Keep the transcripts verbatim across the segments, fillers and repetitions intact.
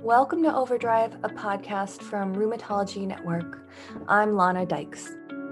Welcome to Overdrive, a podcast from Rheumatology Network. I'm Lana Dykes.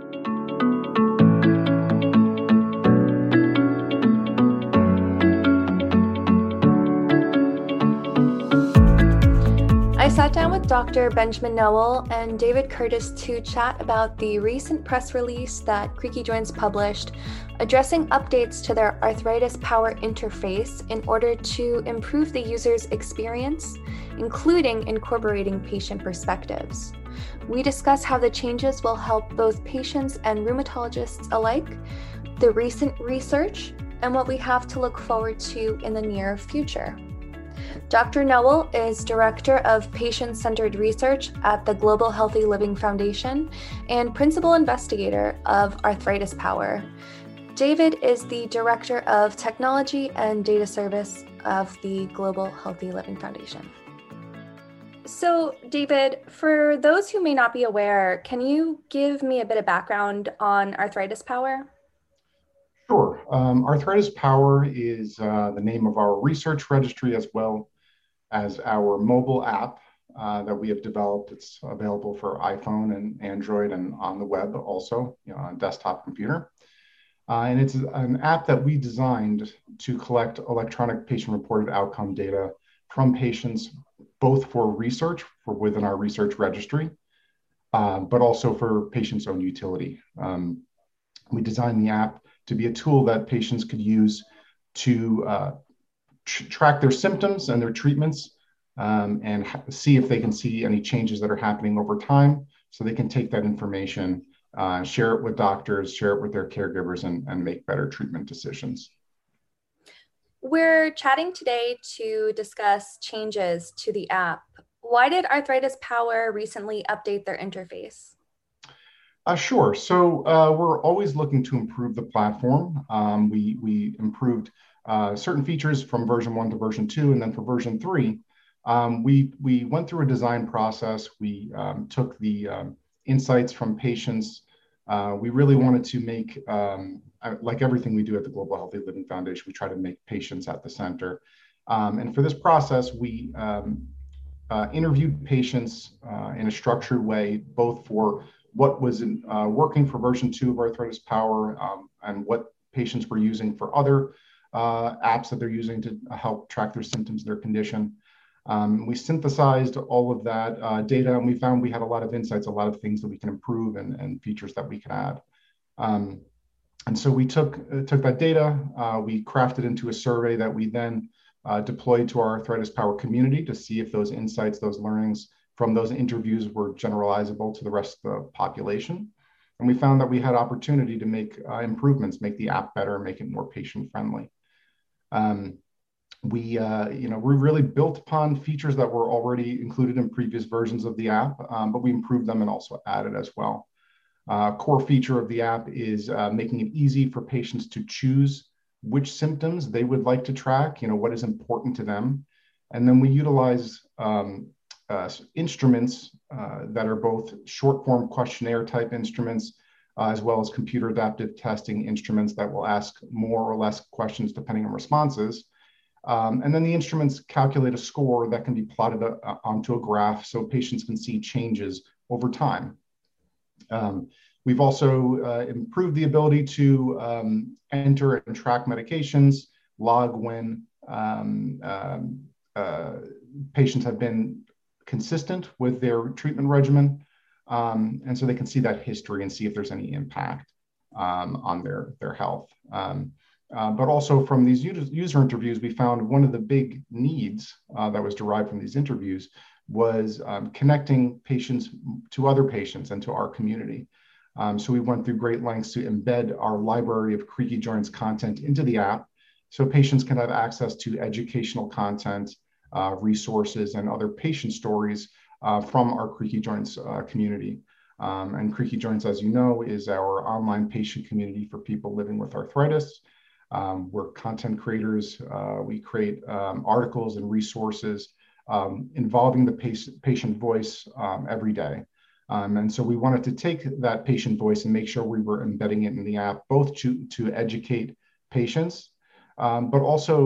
I sat down with Doctor Benjamin Noel and David Curtis to chat about the recent press release that Creaky Joints published addressing updates to their Arthritis Power interface in order to improve the user's experience, including incorporating patient perspectives. We discuss how the changes will help both patients and rheumatologists alike, the recent research, and what we have to look forward to in the near future. Doctor Noel is Director of Patient-Centered Research at the Global Healthy Living Foundation and Principal Investigator of Arthritis Power. David is the Director of Technology and Data Service of the Global Healthy Living Foundation. So, David, for those who may not be aware, can you give me a bit of background on Arthritis Power? Sure. Um, Arthritis Power is uh, the name of our research registry as well as our mobile app uh, that we have developed. It's available for iPhone and Android and on the web also, you know, on desktop computer. Uh, and it's an app that we designed to collect electronic patient-reported outcome data from patients, both for research, for within our research registry, uh, but also for patients' own utility. Um, we designed the app to be a tool that patients could use to uh, tr- track their symptoms and their treatments um, and ha- see if they can see any changes that are happening over time, so they can take that information, uh, share it with doctors, share it with their caregivers, and, and make better treatment decisions. We're chatting today to discuss changes to the app. Why did Arthritis Power recently update their interface? Uh, sure. So uh, we're always looking to improve the platform. Um, we, we improved uh, certain features from version one to version two, and then for version three, um, we, we went through a design process. We um, took the um, insights from patients. Uh, we really wanted to make, um, like everything we do at the Global Healthy Living Foundation, we try to make patients at the center. Um, and for this process, we um, uh, interviewed patients uh, in a structured way, both for what was in, uh, working for version two of Arthritis Power um, and what patients were using for other uh, apps that they're using to help track their symptoms, their condition. Um, we synthesized all of that uh, data, and we found we had a lot of insights, a lot of things that we can improve and, and features that we can add. Um, and so we took, uh, took that data, uh, we crafted into a survey that we then uh, deployed to our Arthritis Power community to see if those insights, those learnings from those interviews were generalizable to the rest of the population. And we found that we had opportunity to make uh, improvements, make the app better, make it more patient-friendly. Um, we, uh, you know, we really built upon features that were already included in previous versions of the app, um, but we improved them and also added as well. Uh, core feature of the app is uh, making it easy for patients to choose which symptoms they would like to track, you know, what is important to them. And then we utilize um, Uh, instruments uh, that are both short form questionnaire type instruments, uh, as well as computer adaptive testing instruments that will ask more or less questions depending on responses. Um, and then the instruments calculate a score that can be plotted uh, onto a graph so patients can see changes over time. Um, we've also uh, improved the ability to um, enter and track medications, log when um, um, uh, patients have been consistent with their treatment regimen. Um, and so they can see that history and see if there's any impact um, on their, their health. Um, uh, but also from these user interviews, we found one of the big needs uh, that was derived from these interviews was um, connecting patients to other patients and to our community. Um, so we went through great lengths to embed our library of Creaky Joints content into the app so patients can have access to educational content, Uh, resources, and other patient stories uh, from our Creaky Joints uh, community. Um, and Creaky Joints, as you know, is our online patient community for people living with arthritis. Um, we're content creators. Uh, we create um, articles and resources um, involving the patient, patient voice um, every day. Um, and so we wanted to take that patient voice and make sure we were embedding it in the app, both to, to educate patients, um, but also uh,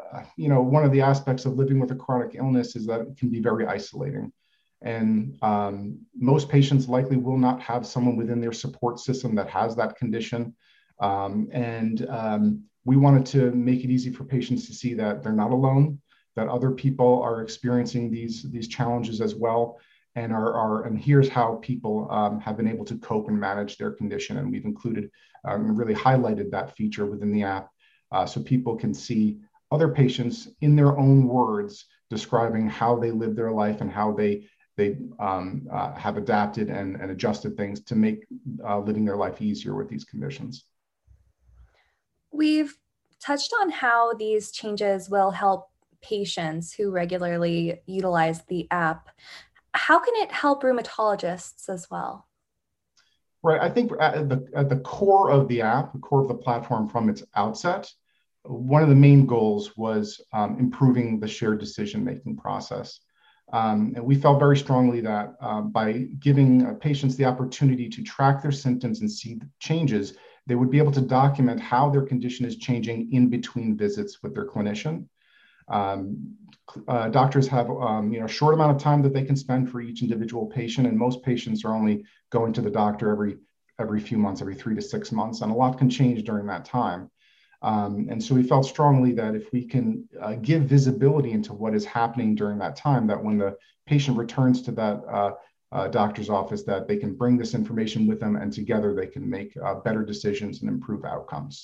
you know, one of the aspects of living with a chronic illness is that it can be very isolating. And um, most patients likely will not have someone within their support system that has that condition. Um, and um, we wanted to make it easy for patients to see that they're not alone, that other people are experiencing these, these challenges as well. And are, are and here's how people um, have been able to cope and manage their condition. And we've included um, and really highlighted that feature within the app uh, so people can see other patients in their own words describing how they live their life and how they they um, uh, have adapted and, and adjusted things to make uh, living their life easier with these conditions. We've touched on how these changes will help patients who regularly utilize the app. How can it help rheumatologists as well? Right, I think at the, at the core of the app, the core of the platform from its outset, one of the main goals was um, improving the shared decision-making process. Um, and we felt very strongly that uh, by giving uh, patients the opportunity to track their symptoms and see the changes, they would be able to document how their condition is changing in between visits with their clinician. Um, uh, doctors have um, you know, a short amount of time that they can spend for each individual patient, and most patients are only going to the doctor every, every few months, every three to six months, and a lot can change during that time. Um, and so we felt strongly that if we can uh, give visibility into what is happening during that time, that when the patient returns to that uh, uh, doctor's office, that they can bring this information with them, and together they can make uh, better decisions and improve outcomes.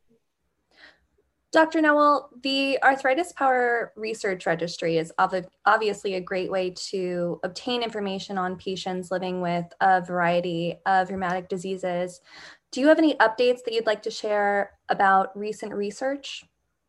Doctor Nowell, the Arthritis Power Research Registry is ob- obviously a great way to obtain information on patients living with a variety of rheumatic diseases. Do you have any updates that you'd like to share about recent research?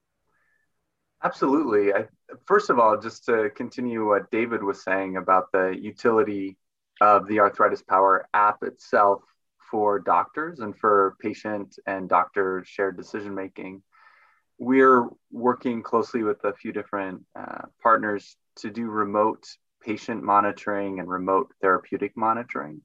Absolutely. I, first of all, just to continue what David was saying about the utility of the Arthritis Power app itself for doctors and for patient and doctor shared decision making. We're working closely with a few different uh, partners to do remote patient monitoring and remote therapeutic monitoring.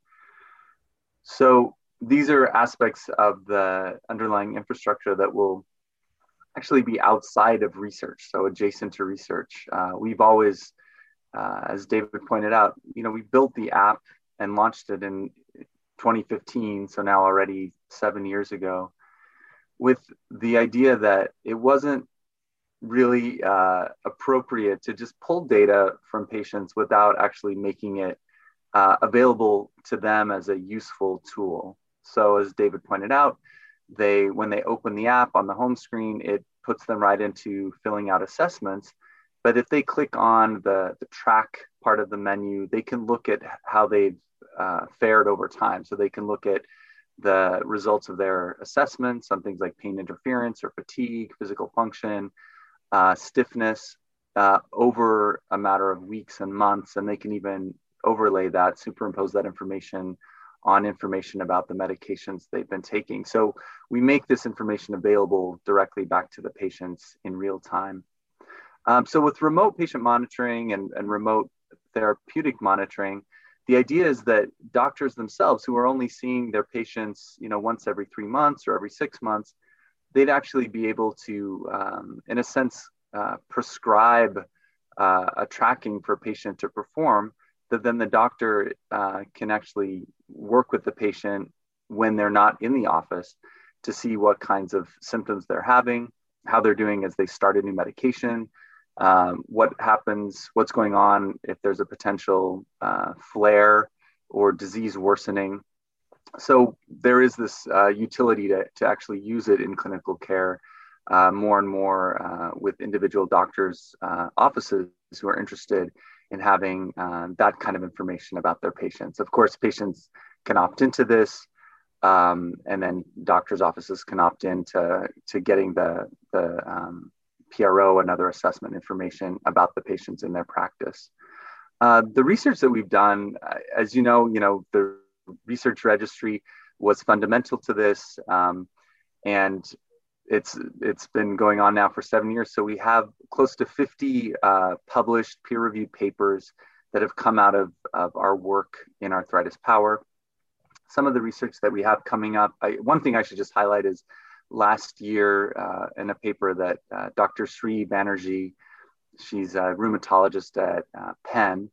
So these are aspects of the underlying infrastructure that will actually be outside of research, so adjacent to research. Uh, we've always, uh, as David pointed out, you know, we built the app and launched it in twenty fifteen, so now already seven years ago, with the idea that it wasn't really uh, appropriate to just pull data from patients without actually making it uh, available to them as a useful tool. So as David pointed out, they when they open the app on the home screen, it puts them right into filling out assessments. But if they click on the, the track part of the menu, they can look at how they've uh, fared over time. So they can look at the results of their assessments on things like pain interference or fatigue, physical function, uh, stiffness uh, over a matter of weeks and months. And they can even overlay that, superimpose that information on information about the medications they've been taking. So we make this information available directly back to the patients in real time. Um, so with remote patient monitoring and, and remote therapeutic monitoring, the idea is that doctors themselves who are only seeing their patients, you know, once every three months or every six months, they'd actually be able to, um, in a sense, uh, prescribe uh, a tracking for a patient to perform, that then the doctor uh, can actually work with the patient when they're not in the office to see what kinds of symptoms they're having, how they're doing as they start a new medication, um, what happens, what's going on if there's a potential uh, flare or disease worsening. So there is this uh, utility to, to actually use it in clinical care uh, more and more uh, with individual doctors' uh, offices who are interested in having uh, that kind of information about their patients. Of course, patients can opt into this, um, and then doctors' offices can opt into to getting the, the um, P R O and other assessment information about the patients in their practice. Uh, the research that we've done, uh, as you know, you know, the research registry was fundamental to this, um, and it's it's been going on now for seven years. So we have close to fifty uh, published peer-reviewed papers that have come out of, of our work in Arthritis Power. Some of the research that we have coming up, I, one thing I should just highlight is last year uh, in a paper that uh, Doctor Sri Banerjee, she's a rheumatologist at uh, Penn,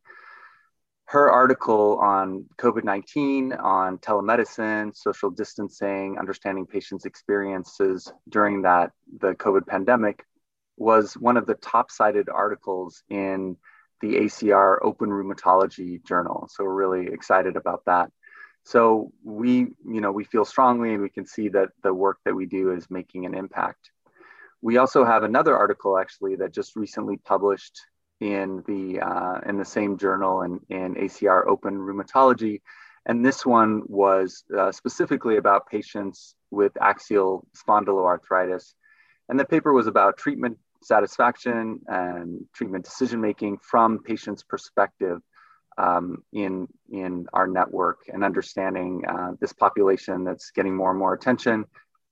her article on COVID nineteen, on telemedicine, social distancing, understanding patients' experiences during that, the COVID pandemic, was one of the top cited articles in the A C R Open Rheumatology Journal. So we're really excited about that. So we, you know, we feel strongly and we can see that the work that we do is making an impact. We also have another article actually that just recently published in the uh, in the same journal in, in A C R Open Rheumatology. And this one was uh, specifically about patients with axial spondyloarthritis. And the paper was about treatment satisfaction and treatment decision-making from patients' perspective um, in, in our network, and understanding uh, this population that's getting more and more attention,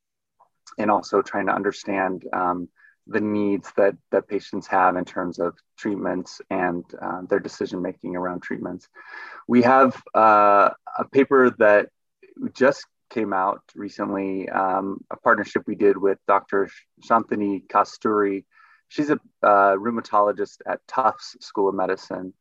and also trying to understand um, the needs that, that patients have in terms of treatments and uh, their decision-making around treatments. We have uh, a paper that just came out recently, um, a partnership we did with Doctor Shantanu Kasturi. She's a uh, rheumatologist at Tufts School of Medicine.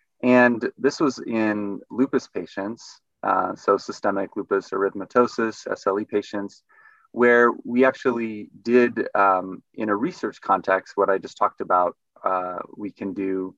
And this was in lupus patients, uh, so systemic lupus erythematosus, S L E patients, where we actually did, um, in a research context, what I just talked about, uh, we can do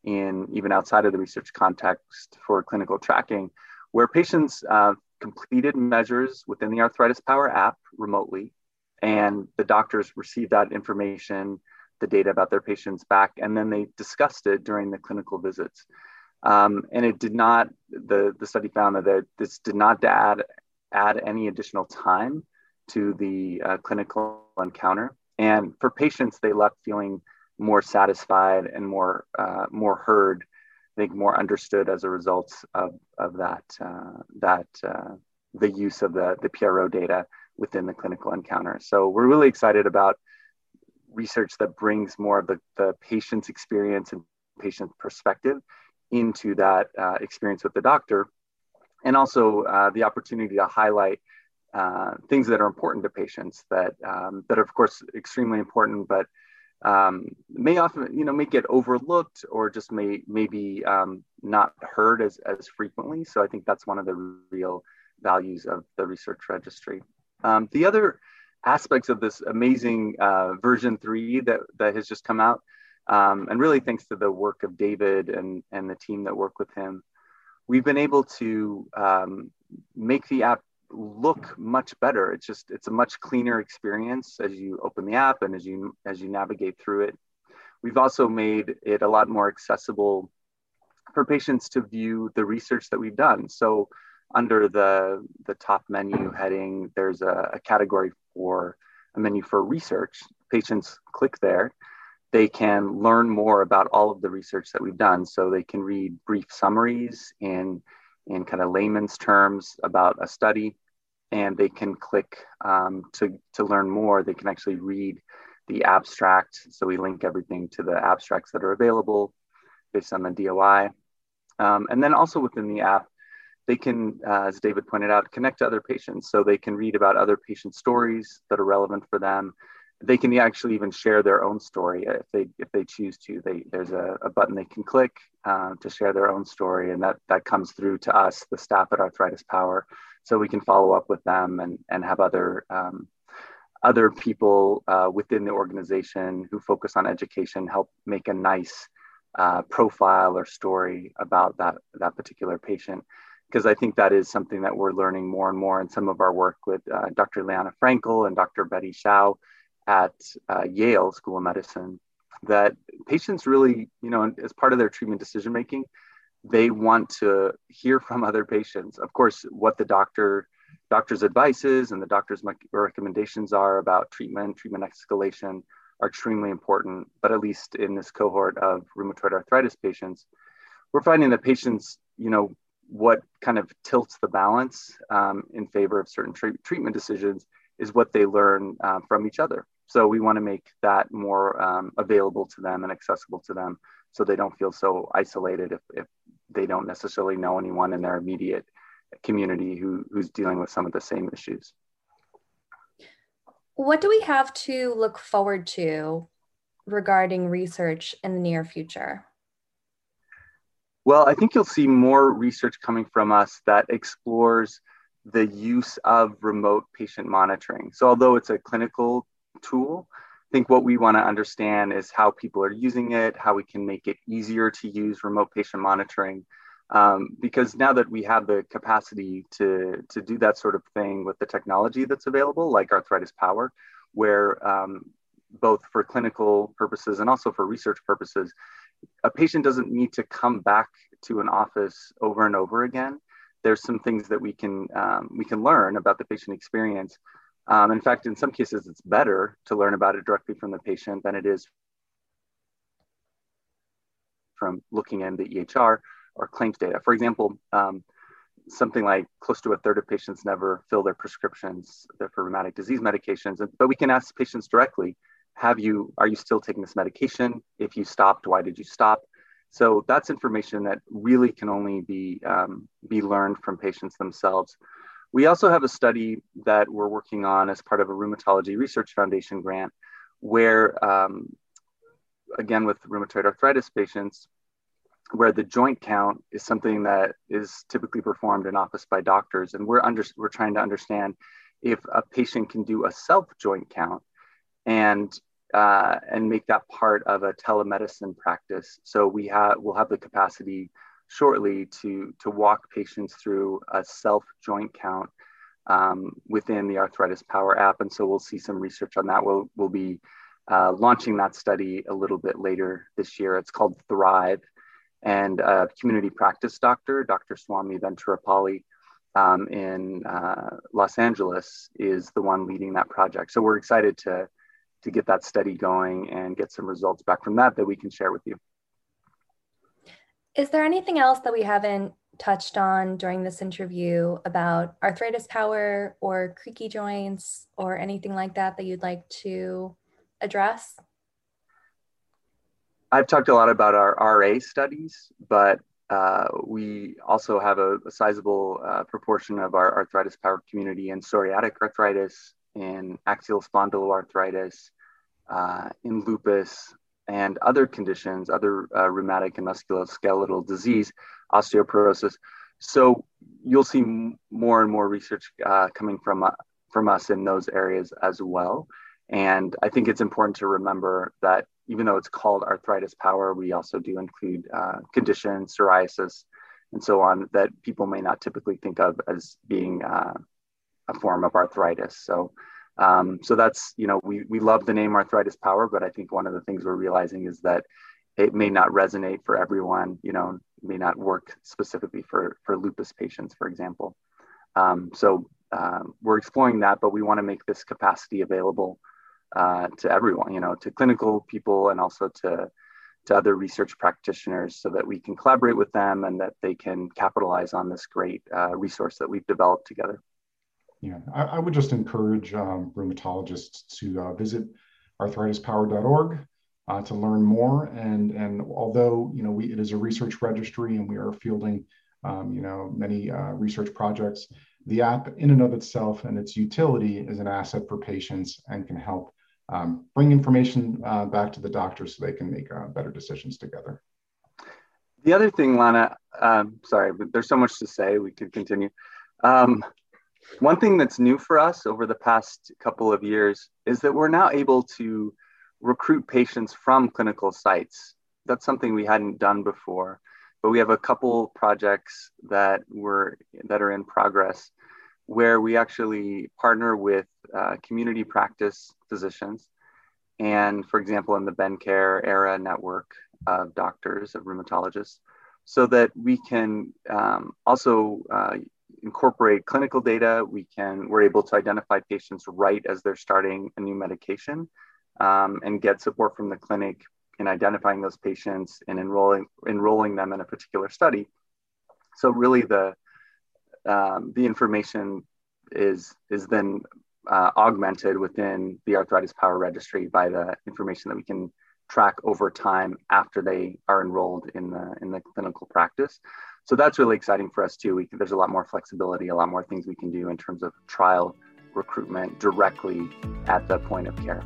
in even outside of the research context for clinical tracking, where patients uh, completed measures within the Arthritis Power app remotely, and the doctors received that information, the data about their patients back, and then they discussed it during the clinical visits. Um, and it did not, the, the study found that this did not add, add any additional time to the uh, clinical encounter. And for patients, they left feeling more satisfied and more, uh, more heard, I think more understood as a result of, of that, uh, that uh, the use of the, the P R O data within the clinical encounter. So we're really excited about research that brings more of the, the patient's experience and patient perspective into that uh, experience with the doctor, and also uh, the opportunity to highlight uh, things that are important to patients that um, that are of course extremely important, but um, may often, you know, may get overlooked or just may maybe um, not heard as, as frequently. So I think that's one of the real values of the research registry. Um, the other aspects of this amazing uh, version three that, that has just come out, um, and really thanks to the work of David and, and the team that work with him, we've been able to um, make the app look much better. It's just, it's a much cleaner experience as you open the app and as you, as you navigate through it. We've also made it a lot more accessible for patients to view the research that we've done. So under the, the top menu heading, there's a, a category for a menu for research. Patients click there. They can learn more about all of the research that we've done. So they can read brief summaries in, in kind of layman's terms about a study, and they can click um, to, to learn more. They can actually read the abstract. So we link everything to the abstracts that are available based on the D O I. Um, and then also within the app, they can, uh, as David pointed out, connect to other patients. So they can read about other patient stories that are relevant for them. They can actually even share their own story if they if they choose to. They, there's a, a button they can click uh, to share their own story, and that, that comes through to us, the staff at Arthritis Power, so we can follow up with them and, and have other, um, other people uh, within the organization who focus on education help make a nice uh, profile or story about that, that particular patient. Because I think that is something that we're learning more and more in some of our work with uh, Doctor Liana Frankel and Doctor Betty Shao at uh, Yale School of Medicine, that patients really, you know, as part of their treatment decision-making, they want to hear from other patients. Of course, what the doctor, doctor's advice is and the doctor's recommendations are about treatment, treatment escalation are extremely important. But at least in this cohort of rheumatoid arthritis patients, we're finding that patients, you know, what kind of tilts the balance um, in favor of certain tra- treatment decisions is what they learn uh, from each other. So we want to make that more um, available to them and accessible to them, so they don't feel so isolated if, if they don't necessarily know anyone in their immediate community who, who's dealing with some of the same issues. What do we have to look forward to regarding research in the near future? Well, I think you'll see more research coming from us that explores the use of remote patient monitoring. So although it's a clinical tool, I think what we want to understand is how people are using it, how we can make it easier to use remote patient monitoring. Um, because now that we have the capacity to, to do that sort of thing with the technology that's available, like Arthritis Power, where um, both for clinical purposes and also for research purposes, a patient doesn't need to come back to an office over and over again. There's some things that we can um, we can learn about the patient experience. Um, in fact, in some cases, it's better to learn about it directly from the patient than it is from looking in the E H R or claims data. For example, um, something like close to a third of patients never fill their prescriptions for rheumatic disease medications, but we can ask patients directly, have you, are you still taking this medication? If you stopped, why did you stop? So that's information that really can only be, um, be learned from patients themselves. We also have a study that we're working on as part of a Rheumatology Research Foundation grant, where um, again, with rheumatoid arthritis patients, where the joint count is something that is typically performed in office by doctors. And we're, under, we're trying to understand if a patient can do a self joint count and, uh, and make that part of a telemedicine practice. So we have, we'll have the capacity shortly to, to walk patients through a self joint count um, within the Arthritis Power app. And so we'll see some research on that. We'll, we'll be uh, launching that study a little bit later this year. It's called Thrive. And a community practice doctor, Doctor Swami Venturapalli um, in uh, Los Angeles, is the one leading that project. So we're excited to, to get that study going and get some results back from that that we can share with you. Is there anything else that we haven't touched on during this interview about Arthritis Power or creaky joints or anything like that that you'd like to address? I've talked a lot about our R A studies, but uh, we also have a, a sizable uh, proportion of our Arthritis Power community in psoriatic arthritis, in axial spondyloarthritis, uh, in lupus, and other conditions, other uh, rheumatic and musculoskeletal disease, osteoporosis. So you'll see m- more and more research uh, coming from, uh, from us in those areas as well. And I think it's important to remember that even though it's called Arthritis Power, we also do include uh, conditions, psoriasis, and so on, that people may not typically think of as being uh, a form of arthritis. So, um, so that's, you know, we, we love the name Arthritis Power, but I think one of the things we're realizing is that it may not resonate for everyone, you know, may not work specifically for, for lupus patients, for example. Um, so um, we're exploring that, but we want to make this capacity available Uh, to everyone, you know, to clinical people and also to, to other research practitioners so that we can collaborate with them and that they can capitalize on this great uh, resource that we've developed together. Yeah, I, I would just encourage um, rheumatologists to uh, visit arthritis power dot org uh, to learn more. And, and although, you know, we, it is a research registry and we are fielding, um, you know, many uh, research projects, the app in and of itself and its utility is an asset for patients and can help Um, bring information uh, back to the doctor so they can make uh, better decisions together. The other thing, Lana, um, sorry, but there's so much to say, we could continue. Um, one thing that's new for us over the past couple of years is that we're now able to recruit patients from clinical sites. That's something we hadn't done before, but we have a couple projects that were that are in progress where we actually partner with uh, community practice physicians. And for example, in the BenCare ERA network of doctors, of rheumatologists, so that we can um, also uh, incorporate clinical data. We can, we're able to identify patients right as they're starting a new medication um, and get support from the clinic in identifying those patients and enrolling, enrolling them in a particular study. So really the, Um, the information is, is then uh, augmented within the Arthritis Power Registry by the information that we can track over time after they are enrolled in the, in the clinical practice. So that's really exciting for us too. We can, there's a lot more flexibility, a lot more things we can do in terms of trial recruitment directly at the point of care.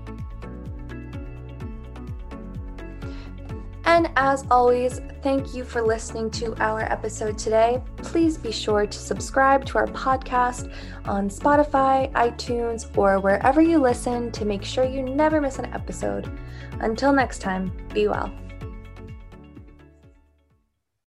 And as always, thank you for listening to our episode today. Please be sure to subscribe to our podcast on Spotify, iTunes, or wherever you listen to make sure you never miss an episode. Until next time, be well.